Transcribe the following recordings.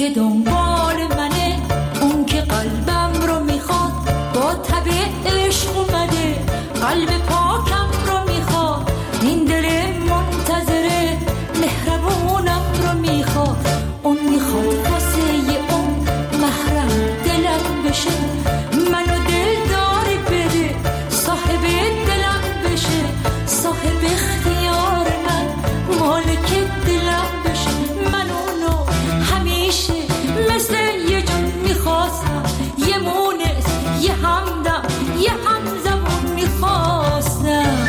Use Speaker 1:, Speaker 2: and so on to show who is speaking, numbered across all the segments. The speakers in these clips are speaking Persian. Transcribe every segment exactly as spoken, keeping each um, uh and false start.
Speaker 1: که دنبال منه، اون که قلبم رو میخواد، با تب عشق اومده قلب پاکم رو میخواد، این دل منتظره مهربونم رو میخواد، اون میخواد واسه اون محرم دلم بشه، منو دلداری بده صاحب دلم بشه، صاحب اختیار من مالک دلم بشه، من اونو همیشه مثل یه جون میخواستم، یه مونس یه همدم یه همزمون میخواستم.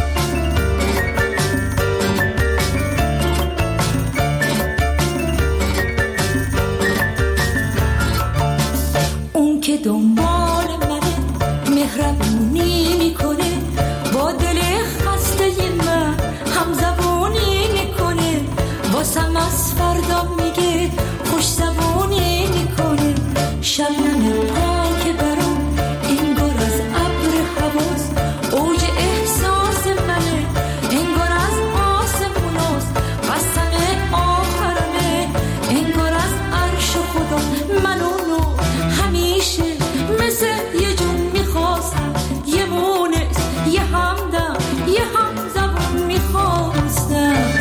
Speaker 1: اون که دنبال منه مهربونی میکنه، با دل خسته من همزبونی میکنه، واسم از فردا میگه خوش زبونی میکنه، شبنم پاک برام انگار از ابر حواس، اوج احساس منه انگار از آسموناست، قسم آخرمه انگار از عرش خدا، من اونو همیشه مثل یه جون میخواستم، یه مونس یه همدم یه همزبون میخواستم.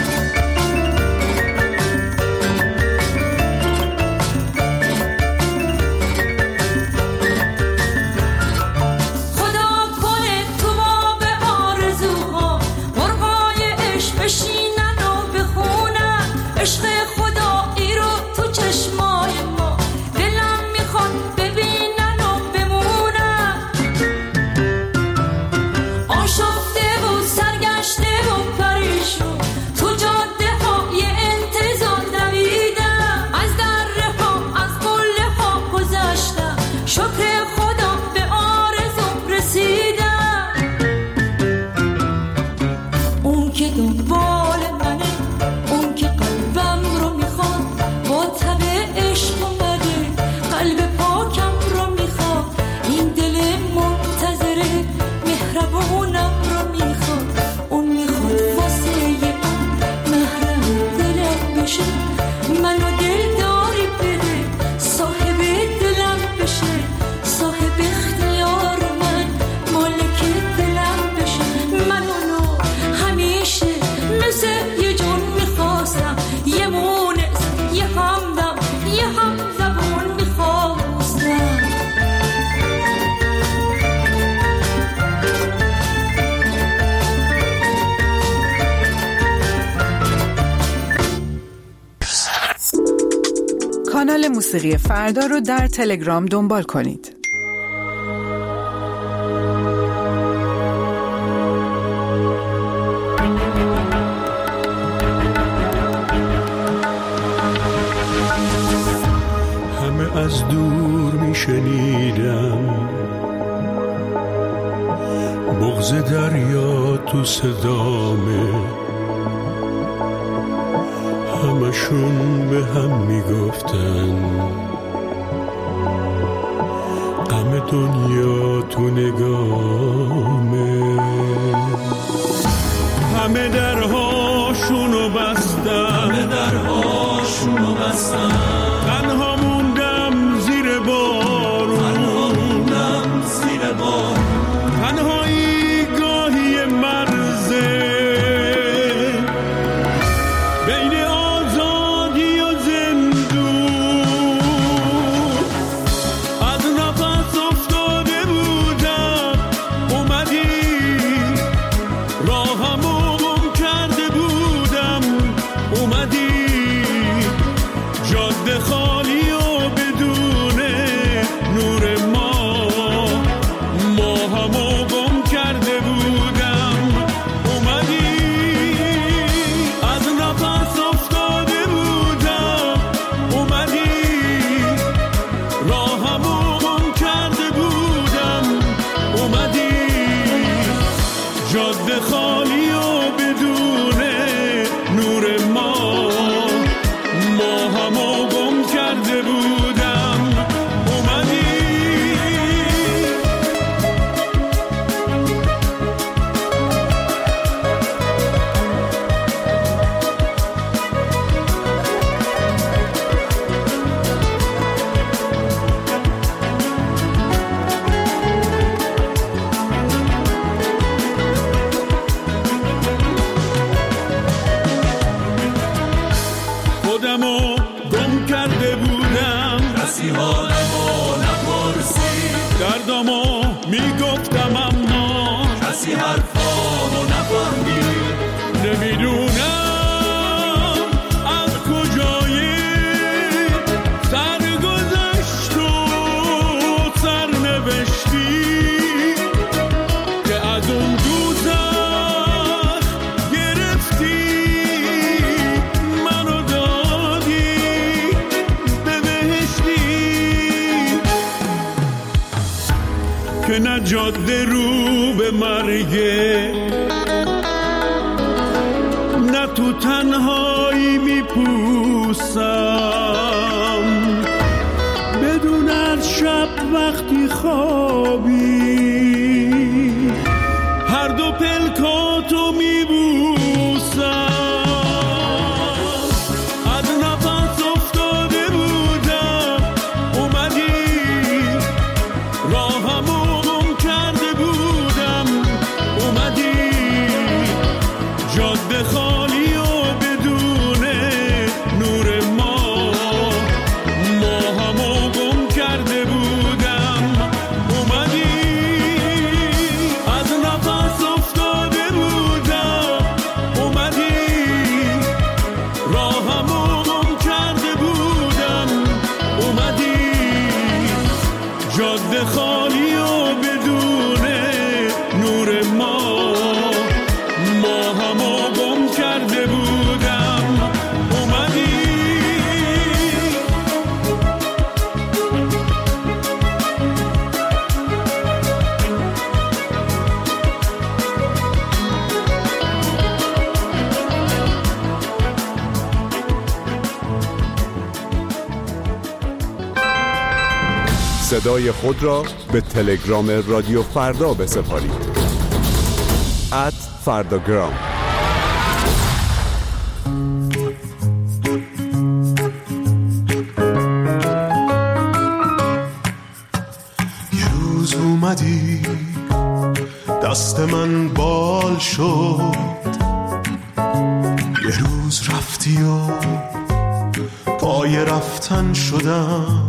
Speaker 1: عشق خدایی رو تو چشمای ما دلم میخواد ببینن و بمونن، آشفته و سرگشته و پریشون تو جاده های انتظار دویدم، از دره ها از قله ها گذشتم، شکر خدا به آرزوم رسیدم. اون که دنبال منه، اون که قلبم رو میخواد، با تب عشق اومده قلب پاکم رو میخواد، این دل منتظره مهربونم رو میخواد، اون میخواد واسه اون محرم دلم بشه، منو دلداری بده صاحب دلم بشه، صاحب اختیار من مالک دلم بشه، من اونو همیشه مثل یه جون میخواستم، یه مونس یه همدم یه همزبون میخواستم.
Speaker 2: کانال موسیقی فردا رو در تلگرام دنبال کنید.
Speaker 3: از دور می شنیدم بغض دریا تو صدامه، همشون به هم می گفتن غم دنیا تو نگامه، همه درهاشونو بستن، همه درهاشونو بستن، تنها موندم زیر بارون، تنها موندم زیر بارون، تنهایی گاهی مرزه بین آزادی و زندون، از نفس افتاده بودم اومدی، راهمو گم کرده بودم اومدی، جاده خالی و بدون نور ما، ما همو گم کرده بودم اومدی، از نفس افتاده بودم اومدی، راهمو گم کرده بودم اومدی، جاده خالی و بدون نور ما، ما همو گم کرده که نه جاده رو به مرگه، نه تو تنهایی میپوسم بدون از شب وقتی خوابی هر دو پلکاتو میبوسم. از نفس افتاده بودم اومدی، راهمو گم کرده بودم اومدی، جاده خالی و بدون نور ما، ماهمو گم کرده بودم اومدی. از نفس افتاده بودم اومدی، راهمو گم کرده بودم اومدی، جاده خالی و بدون نور ما، ماهمو گم کرده بودم اومدی.
Speaker 4: صدای خود را به تلگرام رادیو فردا بسپارید. ات فرداگرام.
Speaker 5: یه روز اومدی دست من بال شد، یه روز رفتی و پای رفتن شدم،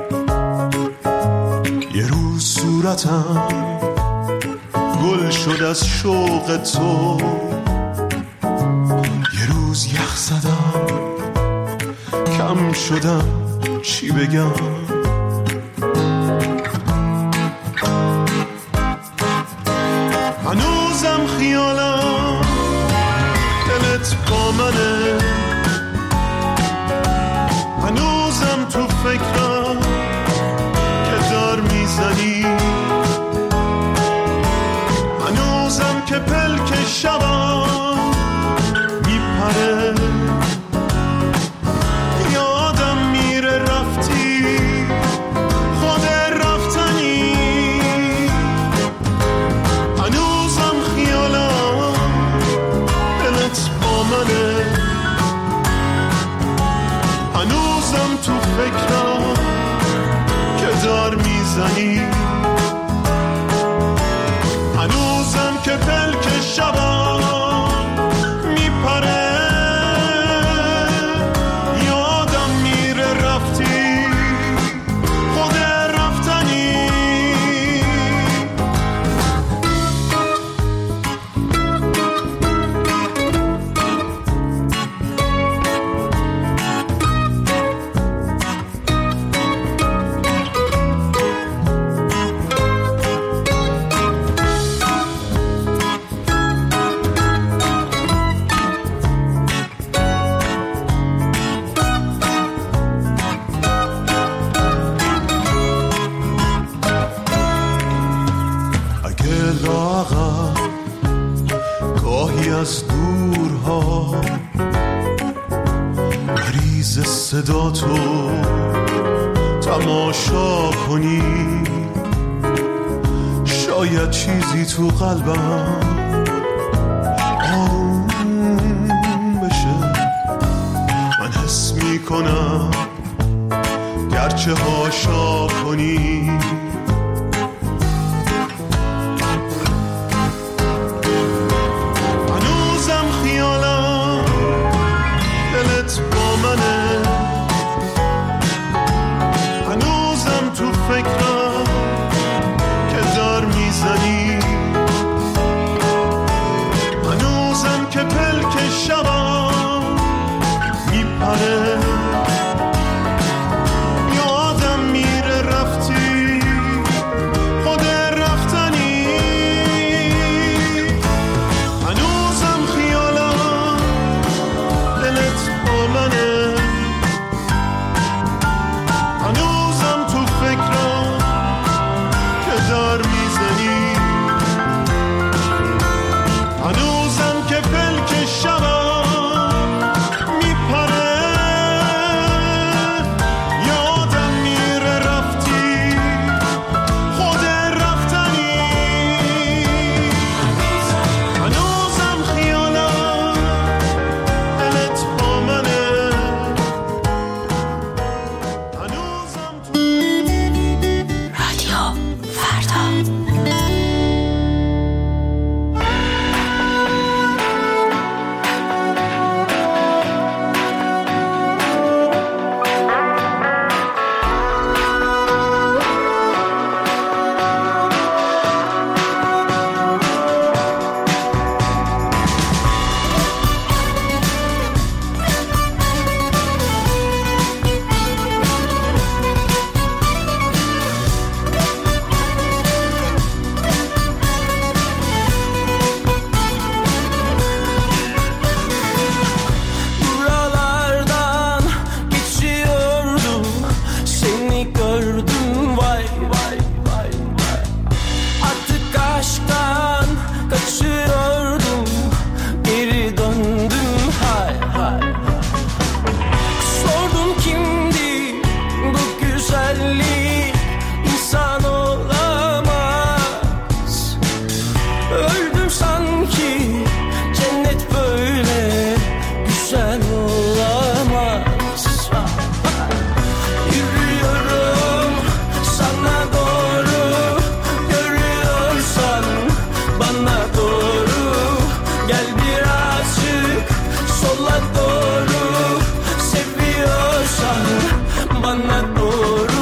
Speaker 5: یه روز صورتم گل شد از شوق تو، یه روز یخ زدم کم شدم چی بگم. هنوزم خیالم دلت با منه، هنوزم تو فکرم که دار میزنی، هنوزم که پلک شبم میپره، یادم میره رفتی خود رفتنی، هنوزم خیالم دلت با منه، هنوزم تو فکرم که دار میزنی، هنوزم که پلک شبم میپره، یادم میره رفتی خود رفتنی. از دورها مریض صدا تو تماشا کنی، شاید چیزی تو قلبم آروم بشه. من حس میکنم گرچه هاشا کنی، فکرم که دار میزنی، هنوزم که پلک شبم میپره، یادم میره رفتی
Speaker 6: bana doğru.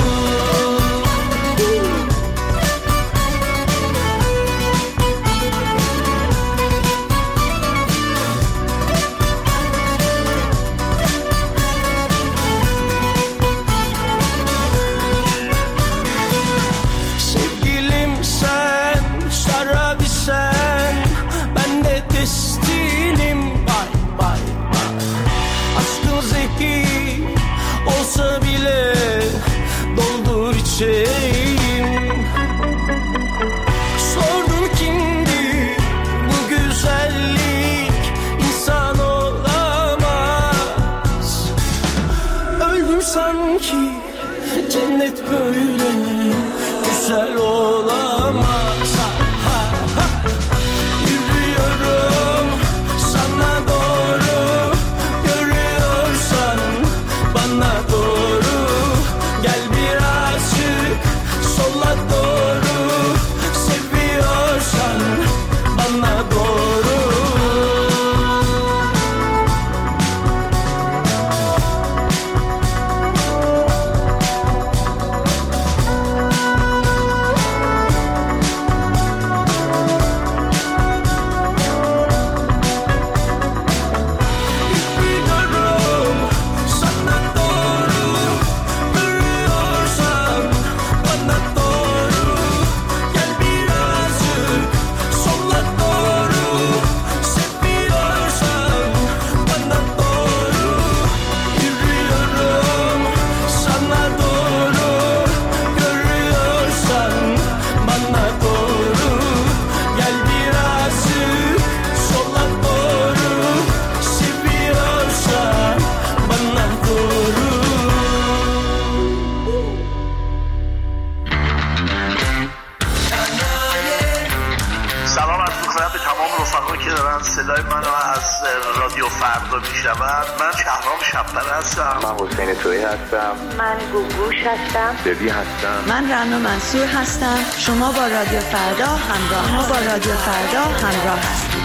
Speaker 6: Sordum kimdi bu güzellik, insan olamaz. Öldüm sanki, cennet böyle güzel olamaz. Ha, ha. Yürüyorum sana doğru, görüyorsan bana doğru. Gel birazcık sola doğru, seviyorsan bana doğru.
Speaker 7: صدای من از رادیو فردا میشنوند. من شهرام شب‌پر هستم.
Speaker 8: من حسین تویی هستم.
Speaker 9: من گوگوش هستم.
Speaker 8: دبی هستم.
Speaker 10: من رنا منصور هستم. شما با رادیو فردا همراه ما با رادیو فردا همراه هستید.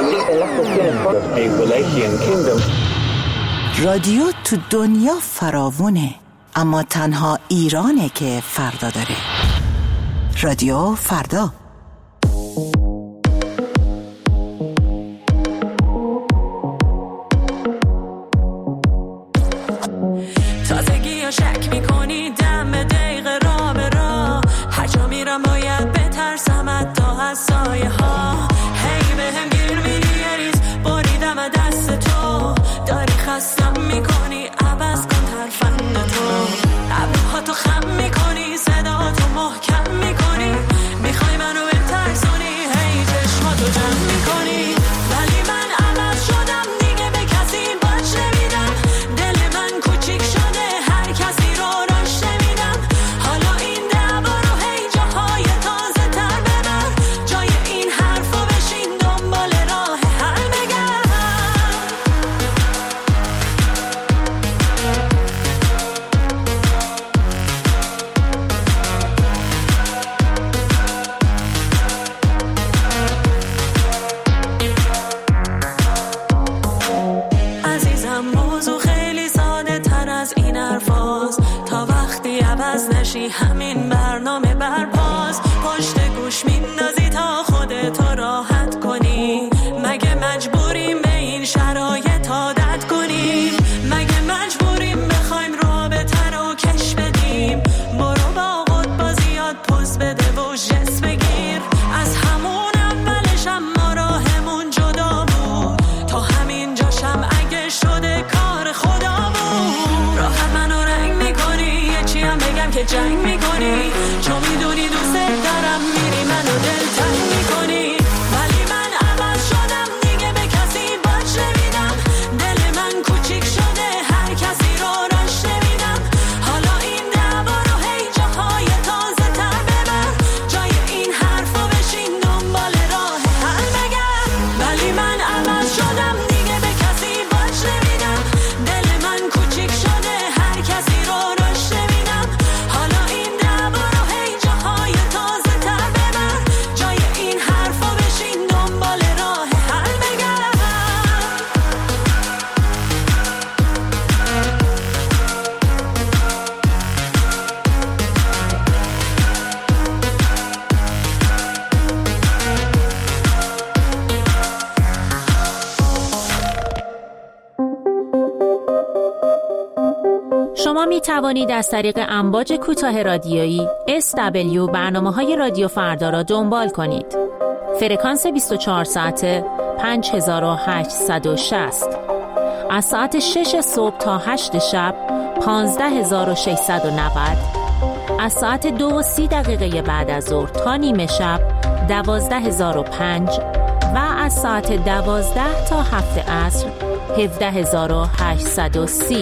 Speaker 2: رادیو تو دنیا فراوونه، اما تنها ایرانه که فردا داره. رادیو فردا.
Speaker 1: تازگی یا شک میکنی دم دقیقه را به را، هر جا میرم باید بترسم حتی از سایه ها. هی به هم گیر میری یه ریز بریدم دست تو، داری خستم میکنی عوض کن ترفند تو. ابروها تو خم میکنی صدا تو محکم میکنی، میخوای منو بترسونی هی چشماتو جمع میکنی. ولی من عوض شدم دیگه به کسی باش نمیدم، دل من کوچیک شده هر کسی رو راش نمیدم. حالا این دعوا رو هی جاهای تازه تر ببر، جای این حرفو بشین دنبال راه حل بگرد. عزیزم موضوع خیلی ساده تر از این حرفاست، تا وقتی عوض نشی همین برنامه برپاس. پشت گوش میندازی تا خودتو راحت کنی، مگه مجبوریم به این شرایط عادت کنیم؟ مگه مجبوریم بخوایم رابطه رو کش بدیم؟ برو با خود بازیات پوز بده و جس بگیر. از همون اولش اما راهمون جدا بود، تا همین جاشم اگه شده کار خدا بود. راحت منو رنگ میکنی یه چی هم بگم که جنگ میکنی، چون میدونی دوست دارم میری منو دلتنگ میکنی. ولی من عوض شدم دیگه به کسی باش نمیدم، دل من کوچیک شده هر کسی رو راش نمیدم. حالا این دعوا رو هی جاهای تازه تر ببر، جای این حرفو بشین دنبال راه حل بگرد. ولی من عوض شدم دیگه به کسی باش نمیدم، دل من کوچیک شده هر کسی رو راش نمیدم. حالا این دعوا رو هی جاهای تازه تر ببر، جای این حرفو بشین دنبال راه حل بگرد.
Speaker 11: شما می توانید از طریق امواج کوتاه رادیویی اس دبلیو برنامه‌های رادیو فردا را دنبال کنید. فرکانس بیست و چهار ساعته پنج هزار و هشتصد و شصت، از ساعت شش صبح تا هشت شب پانزده هزار و ششصد و نود، از ساعت دو و سی دقیقه بعد از ظهر تا نیمه شب دوازده هزار و پنج و از ساعت دوازده تا هفت عصر هفده هزار و هشتصد و سی.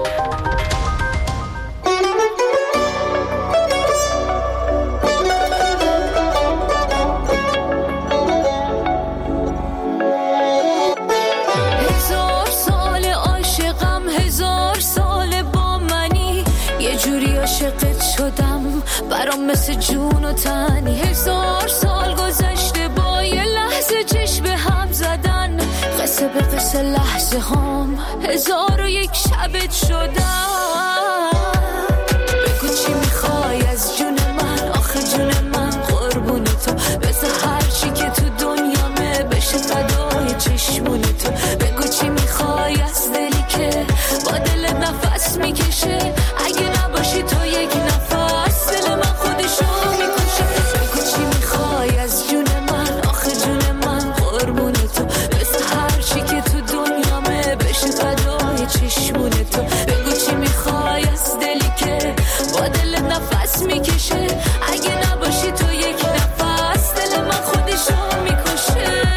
Speaker 1: هزار سال عاشقم، هزار سال با منی، یه جوری عاشقت شدم برام مثل جون و تنی. هزار سال گذشته با یه لحظه چشم هم زدن، قصه به قصه لحظه هم هزار و یک شبت شدم. بگو چی میخوای از جون من، آخه جون من قربون تو، بذار هرچی که تو دنیامه بشه فدای چشمون تو. بگو چی میخوای از دلی که با دل نفس میکشه، اگه نباشی تو یک نفس دل من خودشو میکشه. بگو چی میخوای از جون من، آخه جون من قربون تو، بذار هرچی که تو دنیامه بشه فدای چشمون تو. بگو چی میخوای از دلی که با دل نفس میکشه، اگه نباشی تو یک نفس دل من خودشو میکشه.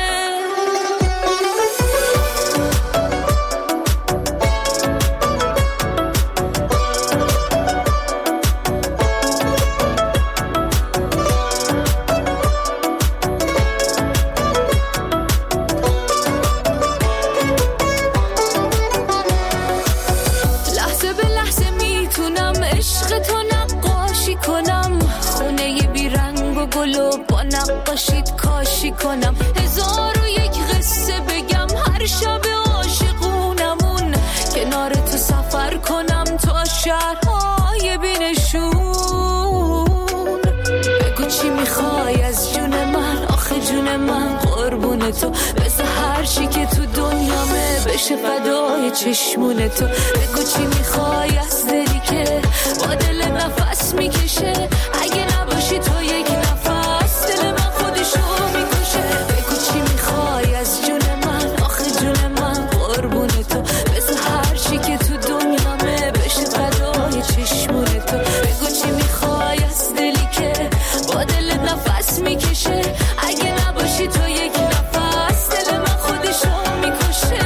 Speaker 1: لحظه به لحظه میتونم عشق تو نقاشی کنم، خونه ی بیرنگ و گل و با نقاشیت کاشی کنم. هزار و یک قصه شهرهای بینشون. بگو چی میخوای از جون من، آخه جون من قربون تو، مثل هر چی که تو دنیامه بشه فدای چشمون تو. بگو چی میخوای از دلی که با دل نفس میکشه، اگه نباشی تو یک نفس دل من خودشو میکشه. بگو چی میخوای از جون من، آخه جون من قربون تو، مثل هر چی که تو دنیامه بشه فدای چشمون تو. بگو چی میخوای از دلی که با دل نفس میکشه، اگه نباشی تو یک نفس دل من خودشو میکشه.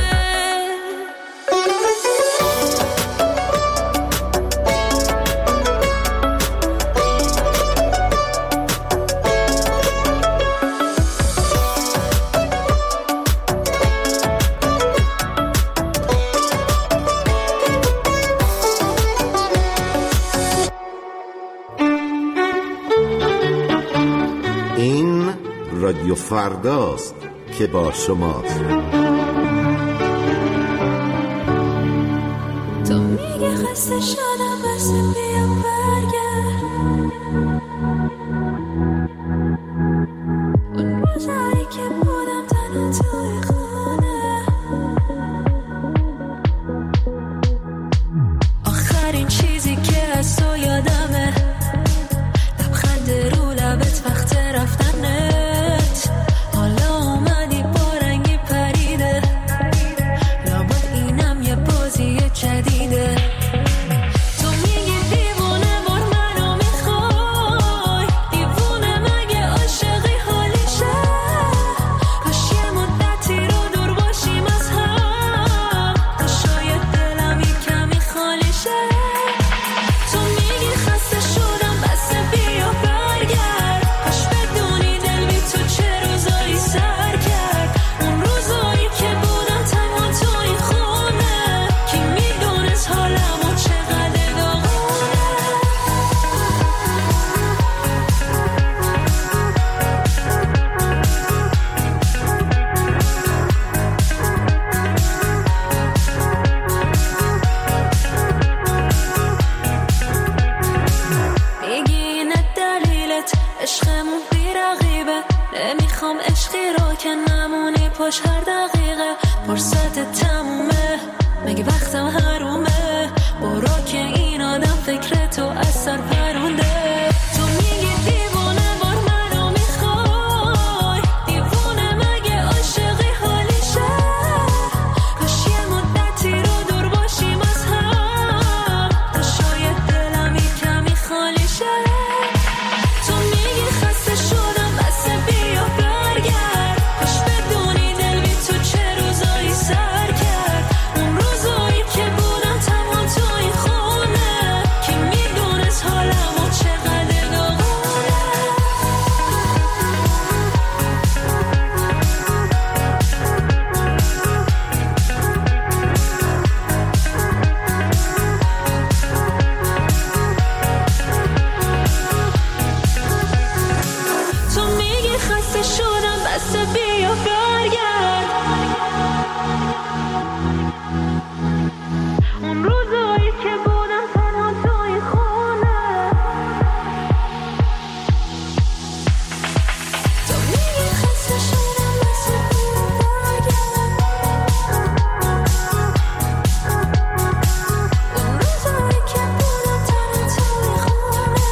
Speaker 12: این رادیو فرداست که با شماست.
Speaker 1: تو میگه خسته شدم بس بیا برگرد، اون روزایی که بودم تنها توی خونه، آخرین چیزی که از تو یادمه لبخند رو لبت وقت رفتنت. حالا اومدی با رنگی پریده، لابد اینم یه بازی جدیده. تو میگی دیوونه بار منو میخوای، دیوونه مگه عاشقی حالیشه؟ کاش یه مدتی رو دور باشیم از هم، تا شاید دلم یه کمی خالی شه. تو میگی خسته شدم بس بیا برگرد، کاش بدونی دل بی تو چه روزایی سر کرد. اون روزایی که بودم تنها تو این خونه، کی میدونست حالمو چقدر داغونه. میگی اینه دلیلت عشقمون بی رقیبه، نمیخوام عشقی رو که نمونی پاش هر دقیقه. فرصت تمومه مگه وقتم حرومه، برو که این آدم فکر تو از سر پرونده. تو میگی دیوونه بار منو میخوای، دیوونه مگه عاشقی حالیشه؟ کاش یه مدتی رو دور باشیم از هم، تا شاید دلم یه کمی خالی شه. تو میگی خسته شدم بس بیا برگرد، کاش بدونی دل بی تو چه روزایی سر کرد. اون روزایی که بودم تنها تو این خونه، کی میدونست حالمو چقدر داغونه. تو میگی خسته شدم بس بیا برگرد، اون روزایی که بودم تنها تو این خونه. تو میگی خسته شدم بس بیا برگرد، اون روزایی که بودم تنها تو این خونه.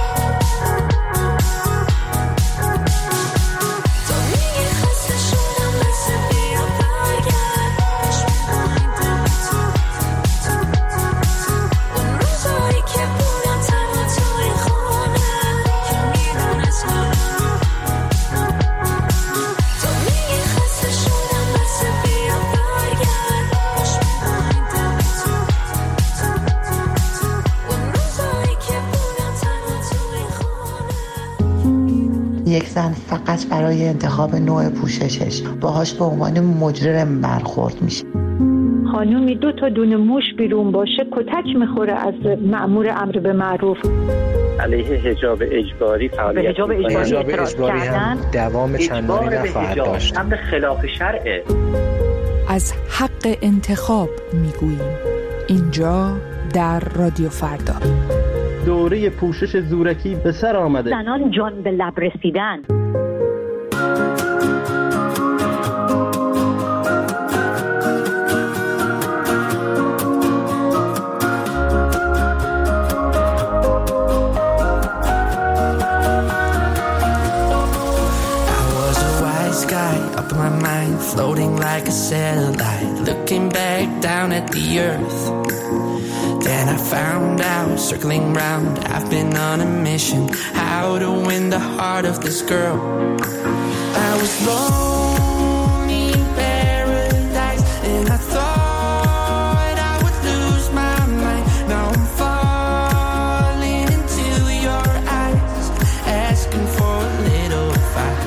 Speaker 1: تو میگی خسته شدم بس بیا برگرد، کاش میخوایم دل تو، اون روزایی که بودم تنها تو این خونه، که میدونست حالمو. تو میگی خسته شدم بس بیا برگرد، کاش میخوایم دل تو، اون روزایی که بودم تنها تو این خونه.
Speaker 13: یک زن فقط برای انتخاب نوع پوششش باهاش به عنوان مجرم برخورد میشه.
Speaker 14: خانومی دو تا دونه موش بیرون باشه کتک میخوره از مأمور امر به معروف.
Speaker 15: علیه حجاب اجباری فعالیت
Speaker 14: حجاب اجباری,
Speaker 15: حجاب
Speaker 14: اجباری هم
Speaker 16: دوام چندانی نخواهد داشت.
Speaker 15: امر خلاف شرعه.
Speaker 2: از حق انتخاب میگوییم. اینجا در رادیو فردا.
Speaker 17: دوره پوشش زورکی به سر آمده.
Speaker 14: زنان جان به لب رسیدن.
Speaker 6: Up in my mind, floating like a satellite, looking back down at the earth. Then I found out, circling round, I've been on a mission, how to win the heart of this girl. I was lonely in paradise, and I thought I would lose my mind. Now I'm falling into your eyes, asking for a little advice.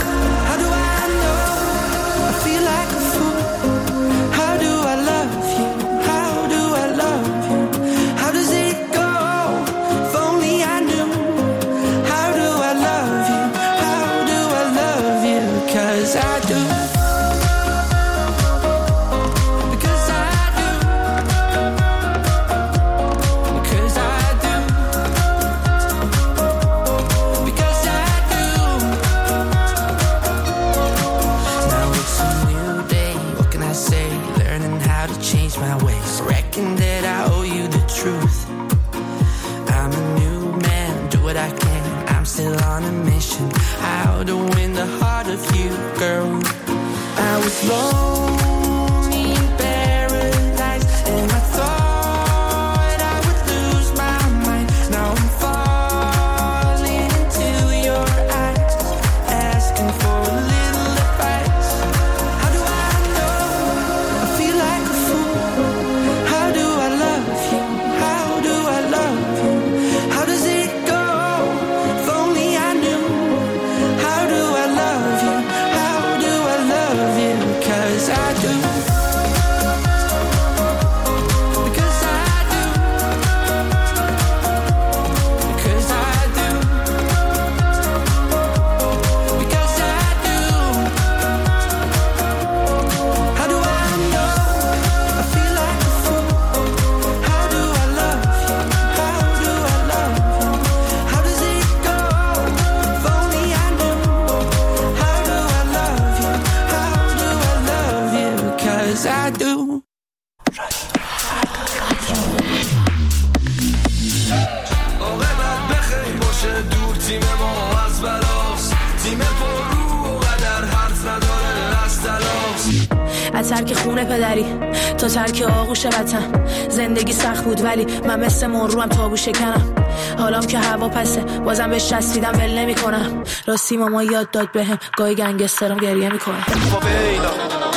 Speaker 18: ترک خونه پدری تا ترک آغوش وطن. زندگی سخت بود ولی من مثل مروم تابو شکنم. حالام که هوا پسه بازم بهش چسبیدم ول نمی کنم. راستی ماما یاد داد بهم گاهی گنگسترم گریه میکنه. فاویلا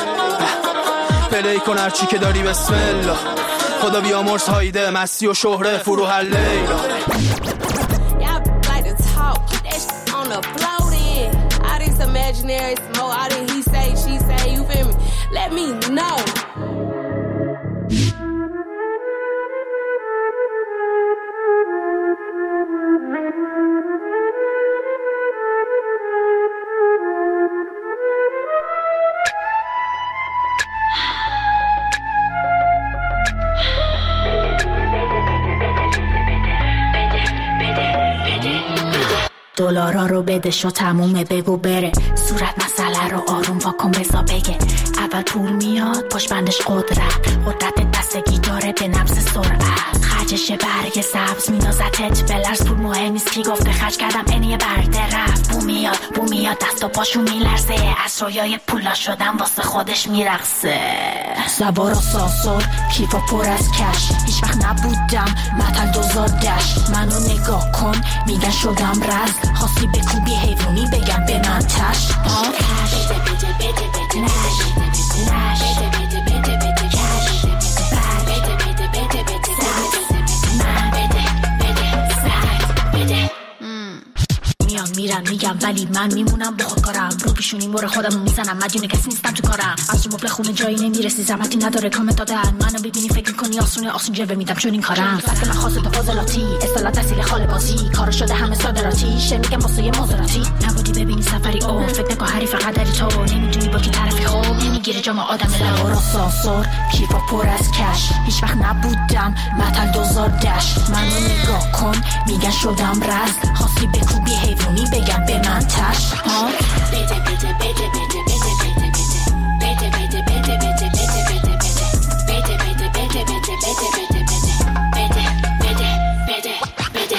Speaker 18: پلی کن هرچی که داری بسم الله. خدا بیامرز هایده مستی و شهره فروح لیلا. Imaginary smoke, all that he say, she say, you feel me? Let me know. دلارا رو بده شو تمومه بگو بره. صورت مسئله رو آروم واکن بزا بگه. اول پول میاد پاش بندش قدرت. قدرت دست گیتاره به نبض سرعت. خرجش برگ سبز مینازتت بلرز. پول مهم نیست کی گفته خرج کردم اینیه برده رفت. بو میاد بو میاد دست و پاشو میلرزه. از رویای پولا شدم واسه خودش میرقصه. سوار آسانسور کیفا پر از کش. هیچ وقت نبودم متل دوزادش. منو نگاه کن میگن شدم رز. خواستی بکوبی حیوانی بگم به من تش. ها بده بده بده بده نش. نش بده بده بده بده کش. بده بده بده بده من بده بده سرد بده. میان میرن میگم ولی من میمونم با خودکارم، رو پیشونی مور خودم میزنم، مدیون کسی نیستم تو کارم، از تو مبل خونه جایی نمیرسی، زحمتی نداره کامنت دادن، منو ببینی فکر کنی آسونه، آسون جلوه میدم چون این کارم، سطح من خاصه تو فاضلاتی، اصطلاح تحصیل خاله بازی، کارا شده همه صادراتی، شه میگم واسه یه مزاراتی، نبودی ببینی سفری او، فکر نکن حریف قدری تو، نمیدونی با کی طرفی، خوب نمیگیره جام آدم لورا سانسور، کیفا پر از کش، هیچ وقت نبودم متل دوزار دش، منو نگاه کن میگن شدم رز، خواستی بکوبی حیوانی بگم به من تش، ها بده بده بده بده بده بده بده بده بده بده بده بده بده بده بده بده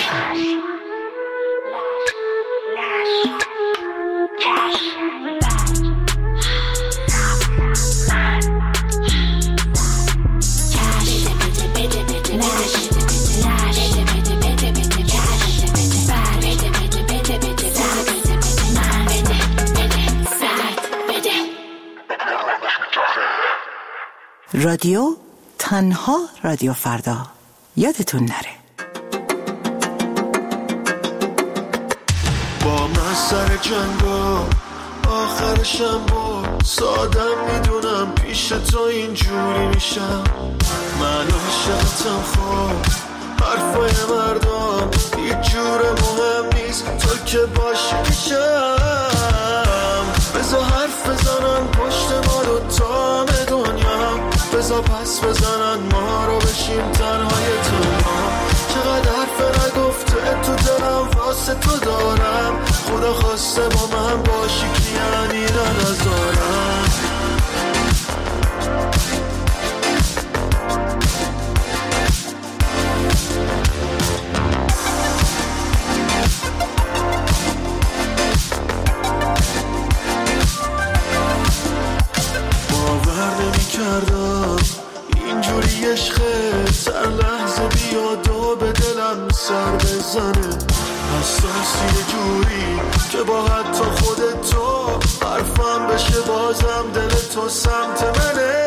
Speaker 2: رادیو تنها رادیو فردا، یادتون نره.
Speaker 5: با من سر جنگا آخرشم با سادم میدونم پیش تو اینجوری میشم، من عاشقتم خواب حرفای مردم هیچ جور مهم نیست، تو که باشی میشم، بذار حرف بزنن پشت ما رو تام دنیا، بذار پس بزنن ما رو بشیم تنهای تنها، چقدر حرف نگفته تو دلم واسه تو دارم، خدا خواسته با من باشی که یعنی ننظارم. کردم اینجوری عشقه سر لحظه بیاد و به دلم سر بزنه، حساسی یه جوری که با حتی خودت تو حرفم بشه بازم دل تو سمت منه،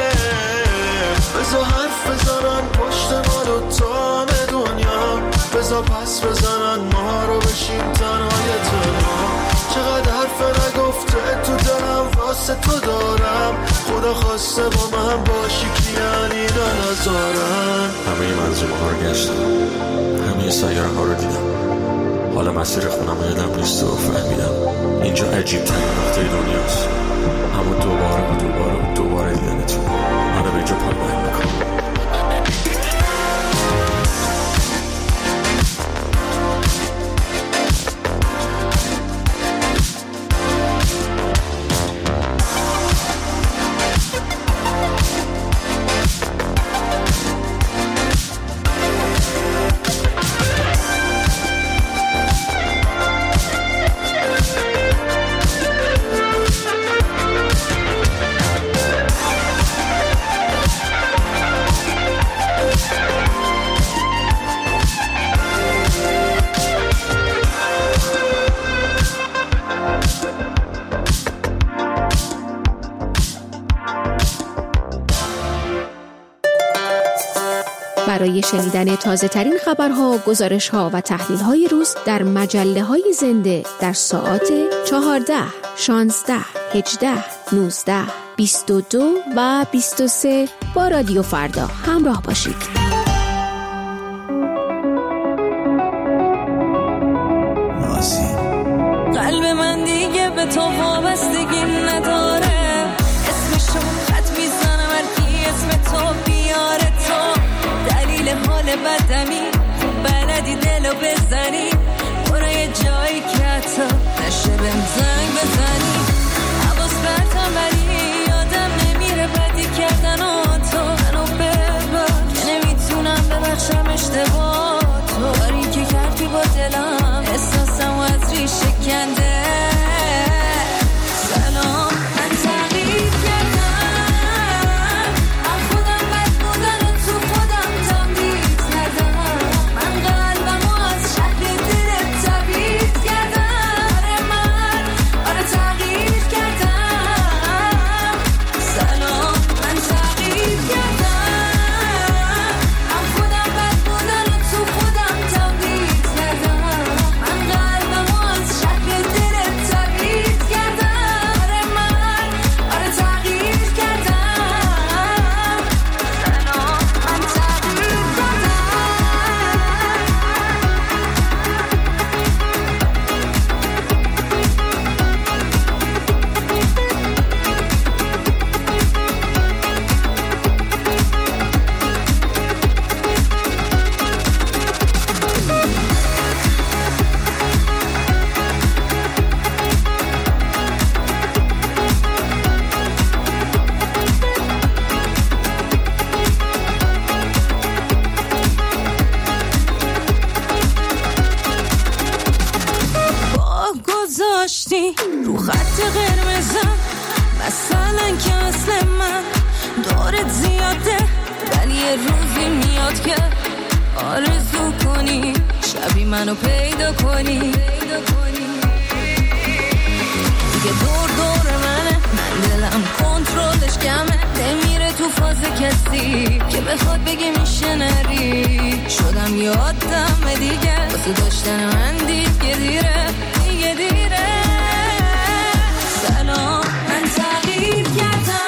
Speaker 5: بذار حرف بزنن پشت ما رو تام دنیا، بذار پس بزنن ما رو بشیم تنهای تنها، چقدر حرف نگفته تو دلم واسه تو دارم، خدا خواسته با من باشی که یعنی ننظارم.
Speaker 19: همه منظومه ها رو گشتم، همه سیاره ها رو دیدم، حالا مسیر خونم رو یادم نیست و فهمیدم اینجا عجیب ترین نقطه دنیاست، همون دوباره و دوباره و دوباره دیدنتون منو به اینجا پایماین میکنم.
Speaker 20: برای شنیدن تازه ترین خبرها، گزارش‌ها و تحلیل‌های روز در مجله‌های زنده در ساعات چهارده، شانزده، هجده، نوزده، بیست و دو و بیست و سه با رادیو فردا همراه باشید.
Speaker 1: قلب من دیگه به تو وابستگی نداره، اسمشو خط میزنم هر کی اسم تو بیاره، تو دلیل حال بدمی بلدی دلو بزنی، برو یه جایی که حتی نشه بهم زنگ بزنی، حواس برتم ولی یادم نمیره بدی کردن و تو منو ببخش که نمیتونم ببخشم اشتباه تو، کاری که کردی با دلم احساسم از ریشه کنده. سلام من تغییر کردم، من خودم بد بودن و تو خودم تمدید کردم، من قلبمو از شکل دلت تبدیل کردم، آره من آره تغییر گذاشتی رو خط قرمزم، مثلا که مثل من دارت زیاده، ولی یه روزی میاد که آرزو کنی شبی منو پیدا کنی، دیگه دور دور منه، من دلم کنترلش کمه، نمیره تو فاز کسی که بخواد بگه میشه نری، شدم یادم دیگه واسه داشتن من دیگه دیره دیگه دیره. سلام من تغییر کردم،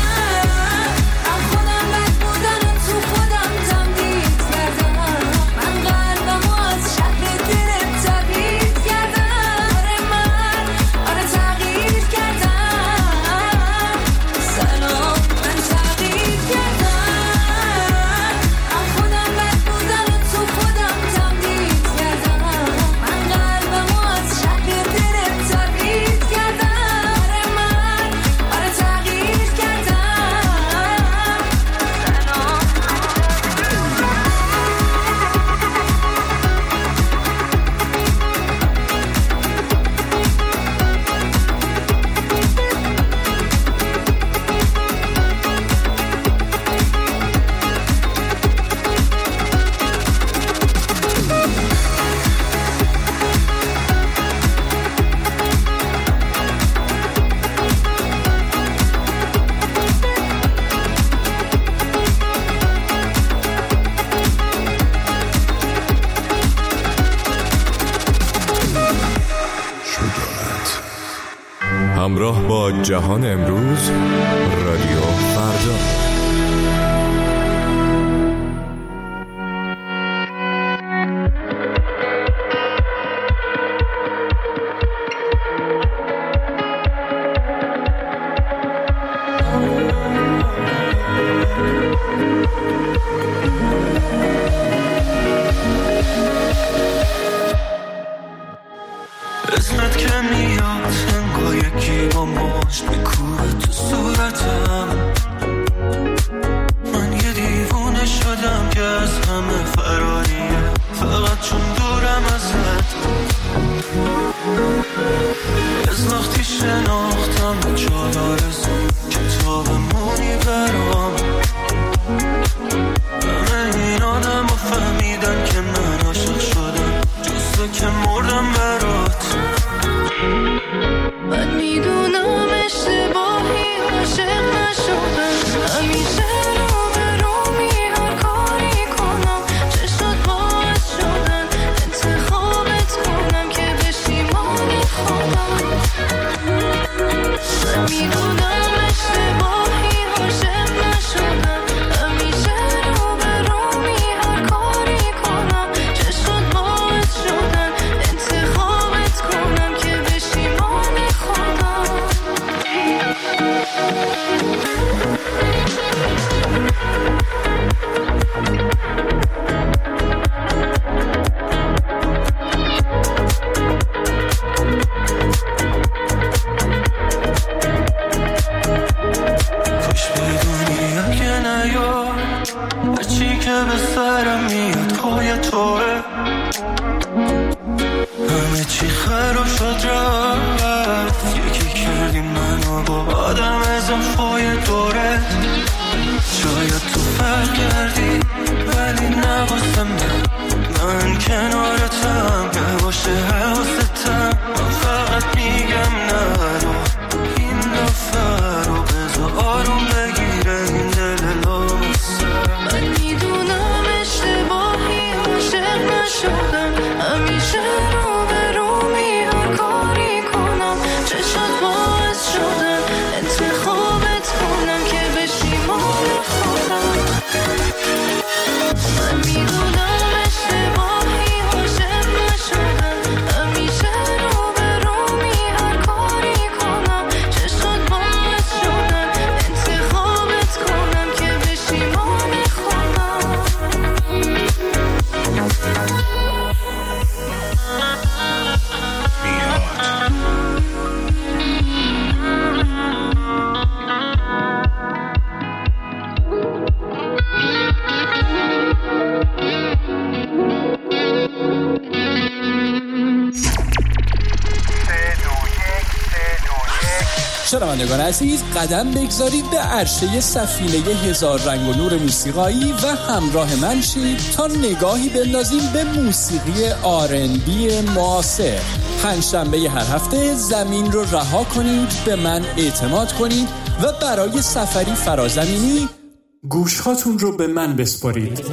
Speaker 21: همراه با جهان امروز، رادیو فردا.
Speaker 5: اسمت که میاد انگار یکی با مشت میکوبه تو صورتم، من یه دیوونه شدم که از همه فراریه، فقط چون دورم ازت، از وقتی شناختم چهار آرزو کتاب مونی برام، همه این آدم ها فهمیدن که من عاشق شدم، جز که مردم برات.
Speaker 1: من میدونم اشتباهی عاشق نشدم، همیشه رو به رو می هر کاری کنم، چشات باعث شدن انتخابت کنم که بشی مال خودم. من میدونم اشتباهی عاشق نشدم، همیشه رو به رو می هر کاری کنم، چشات باعث شدن انتخابت کنم که بشی مال خودم.
Speaker 5: کاش بدونی اگه نیاد هرچی که به سرم میاد پای توه، همه چی خراب شد رفت، یکی کردی منو با آدم اضافای دورت، شاید تو فرق کردی ولی نواسم من، من کنارتم نباشه حواستم، من فقط میگم نرو این دفعه رو بذار آروم بگیره این دل لامسه.
Speaker 1: من میدونم اشتباهی عاشق نشدم، همیشه رو به رو می هر کاری کنم، چشات باعث شدن انتخابت کنم که بشی مال خودم. من میدونم اشتباهی عاشق نشدم،
Speaker 3: شنوندگان عزیز، قدم بگذارید به عرشه سفینه هزار رنگ و نور موسیقایی و همراه من شید تا نگاهی بندازیم به موسیقی آر ان بی معاصر. پنجشنبه هر هفته زمین رو رها کنید، به من اعتماد کنید و برای سفری فرازمینی گوشهاتون رو به من بسپارید.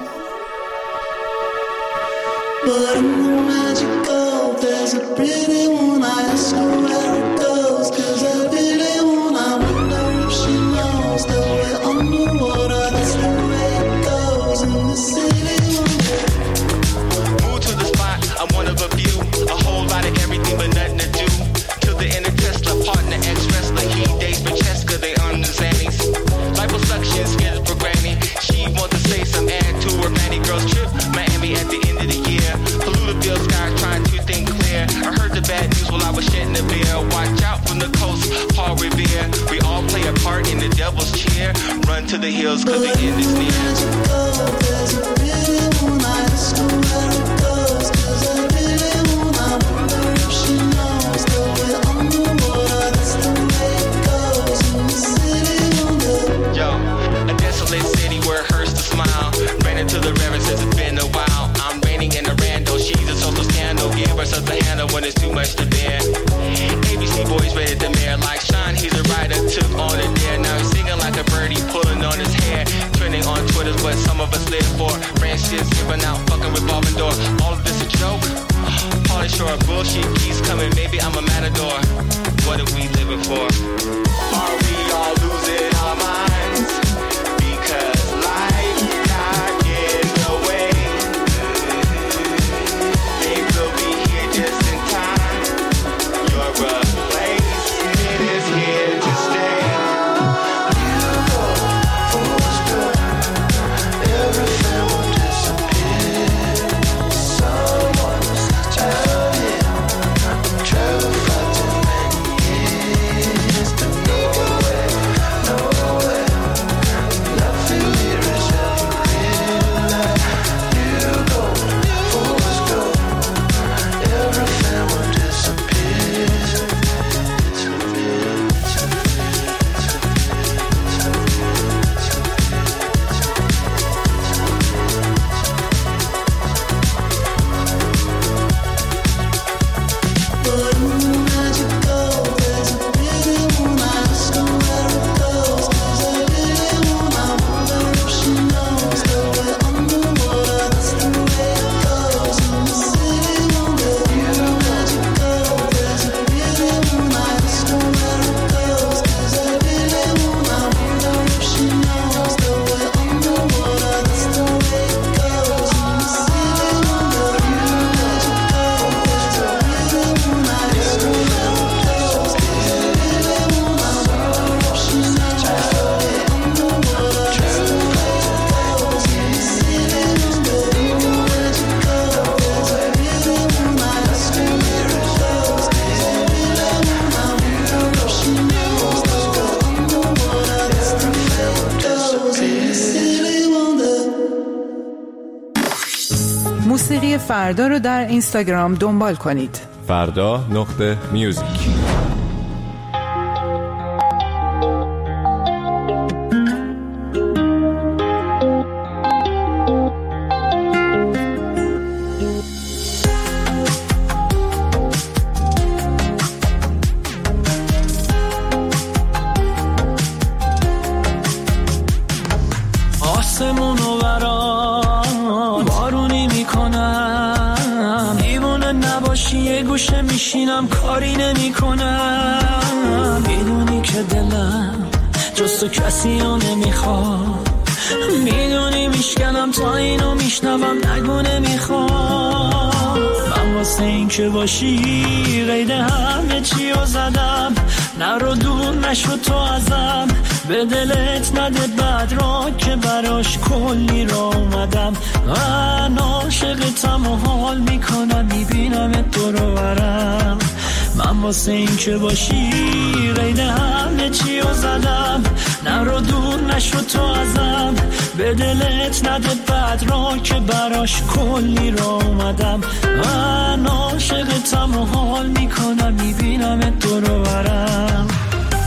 Speaker 5: But in the magical, there's a pretty one. I ask her where it goes, 'cause I really want. I wonder if she knows that we're underwater. That's the way it goes in the city.
Speaker 22: Move to the spot, I'm one of a few. A whole lot of everything but nothing to do. Till the inner Tesla, partner, ex-wrestler. He dates Francesca, they on the Xannies. Liposuction, scared for granny. She wants to say some add to her Manny girls trip. Miami at the end of the year. Polluted skies trying to think clear. I heard the bad news while I was shedding the beer. Watch out from the coast, Paul Revere. We all play a part in the devil's cheer. Run to the hills 'cause the end is near. There's a pretty one, I ask her where it goes, 'cause I really want. I wonder if she knows that we're underwater. That's the way it goes in the city. Yo, a desolate city where it hurts to smile. Ran into the river since it's been a while. I'm raining in a rando, she's a social scandal. Give herself a handle when it's too much to bear. A B C boys rated the mayor like Sean, he's a writer, took on a dare. Now he's singing like a birdie, pulling on his hair. Trending on Twitter's what some of us live for. Friendships giving out, fucking revolving door. All of this a joke? Party short, bullshit keeps coming, maybe I'm a matador. What are we living for? Are we all losing our minds? Because life got in the way. Maybe we'll be here just in time. Your replacement is here to stay. You go for what's good. Everything will disappear. Someone's out here. Travel for too many years to nowhere, nowhere. Nothing here is ever real. You go for what's good. Everything will disappear. But in the magical, there's a pretty one. I ask her where it goes, 'cause I really want. I wonder if she knows that we're underwater. That's the way it goes in the city. In the magical, there's a pretty one. I ask her where it goes, 'cause I really want. I wonder if she knows that we're underwater. That's the way it goes in the city. In the magical, there's a pretty one. I ask her where it goes, 'cause I really want. I wonder if she knows that we're underwater. That's the way it goes in the city. In the magical, there's a pretty one. I ask her where it goes, 'cause I really want. I wonder if she knows that we're underwater. That's the way it goes in the city.
Speaker 2: موسیقی فردا رو در اینستاگرام دنبال کنید.
Speaker 21: فردا نقطه میوزیک.
Speaker 5: آسمونو برام بارونی میکنم. دیوونه نباشی یه گوشه میشینم کاری نمیکنم. میدونی که دلم جز تو کسی رو نمیخواد. میدونی میشکنم تا اینو میشنوم نگو نمیخوام. من واسه این که باشی قید همه چی رو زدم. نرو دور نشو تو ازم. به دلت نده بد را که براش کلی را اومدم. من عاشقتم و حال میکنم میبینم دور و برم. من واسه این که باشی قید همه چی رو زدم. نرو دور نشو تو ازم. به دلت نده بد را که براش کلی را اومدم. من عاشقتم و حال میکنم میبینم دور و برم.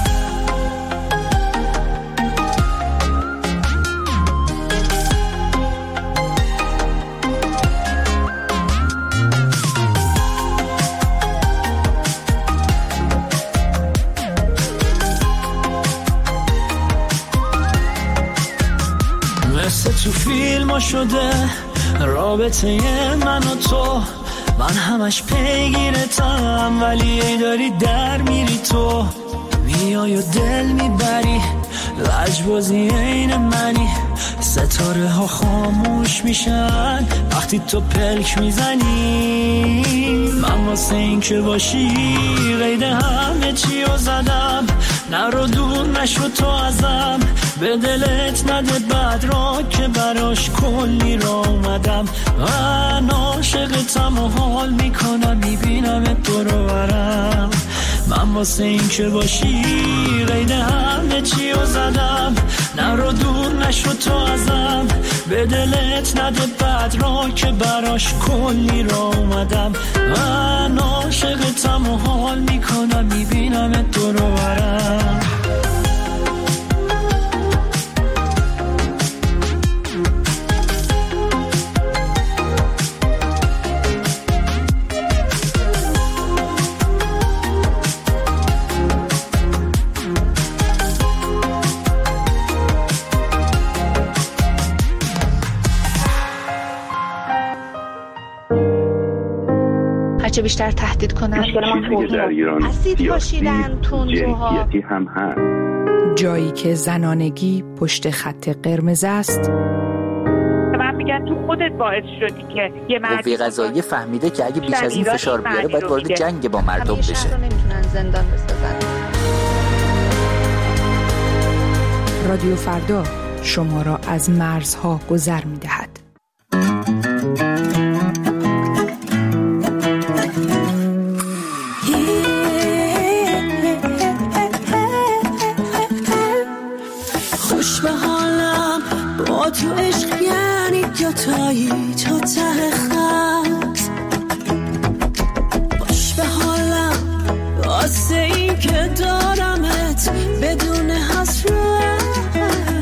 Speaker 4: مثل تو فیلم شده رابطه من و تو، من همش پیگیرتم ولی ای داری در میری تو، میای و دل میبری لجبازی این منی، ستاره ها خاموش میشن وقتی تو پلک میزنی، من واسه این که باشی قید همه چی رو زدم، نرو دور نشو تو ازم، به دلت نده بد را که براش کلی را اومدم، من عاشقتم و حال میکنم میبینم تو رو برم، من واسه این که باشی قید همه چی رو زدم، نرو دور نشو تو ازم، به دلت نده بد را که براش کلی را اومدم، من عاشقتم و حال میکنم میبینم تو رو برم.
Speaker 10: چه بیشتر تهدید کنن اسید پاشیدن تندروها
Speaker 7: هم هست.
Speaker 2: جایی که زنانگی پشت خط قرمز است.
Speaker 14: من میگم تو خودت باعث شدی که یه مرد
Speaker 23: قوه قضاییه فهمیده که اگه بیش از این فشار بیاره باید وارد جنگ با مردم بشه.
Speaker 10: همیشه نمیتونن زندان بسازن.
Speaker 2: رادیو فردا شما را از مرزها گذر میدهد.
Speaker 1: تو عشق یعنی دوتایی تا ته خط، باش به حالم واسه این که دارمت بدون حسرت،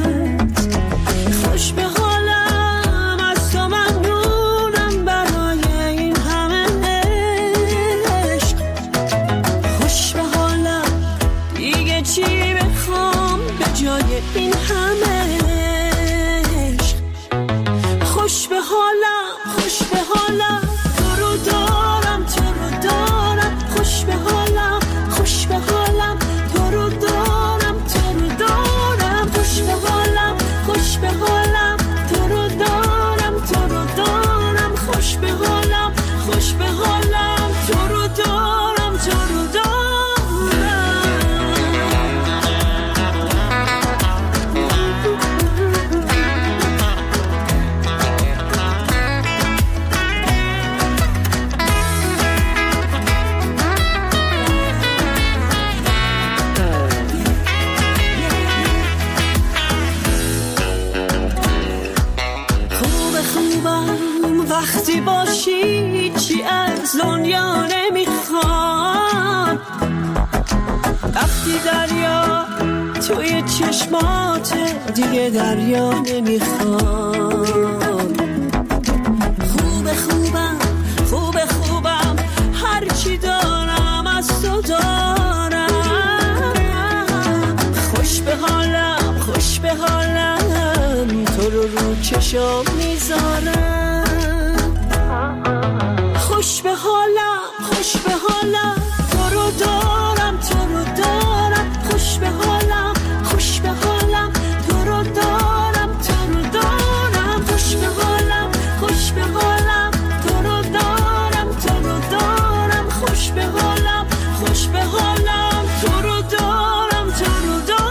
Speaker 1: خوش به حالم از تو ممنونم برای این همه عشق، خوش به حالم دیگه چی بخوام به جای این همه، خوش به حالم خوش به حالم تو رو دارم تو رو دارم، خوش به حالم خوش به حالم تو رو دارم تو رو دارم، خوش به حالم خوش به حالم تو رو دارم تو رو دارم، خوش به حالم خوش به حالم تو رو دارم تو رو دارم. وقتی باشی چی از دنیا نمیخوام، وقتی دریا توی چشمات دیگه دریا نمیخوام، خوب خوبم خوب خوبم هرچی دارم از تو دارم، خوش به حالم خوش به حالم تو رو رو چشم میذارم، خوش به حالم خوش به حالم تو رو دارم تو رو دارم، خوش به حالم خوش به حالم تو رو دارم تو رو دارم، خوش به حالم خوش به حالم تو رو دارم تو رو دارم، خوش به حالم خوش به حالم تو رو دارم تو رو دارم.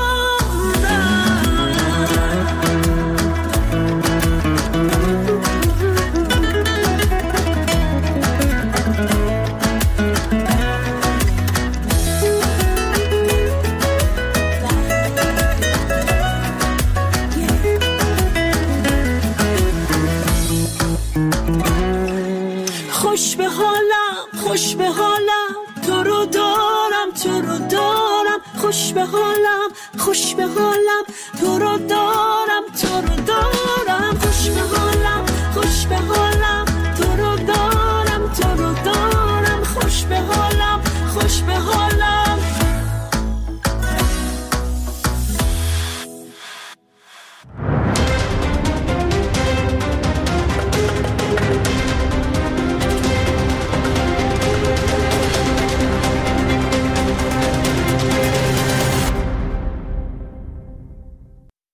Speaker 1: خوش به حالم خوش به حالم تو رو دارم تو رو دارم، خوش به حالم خوش به حالم تو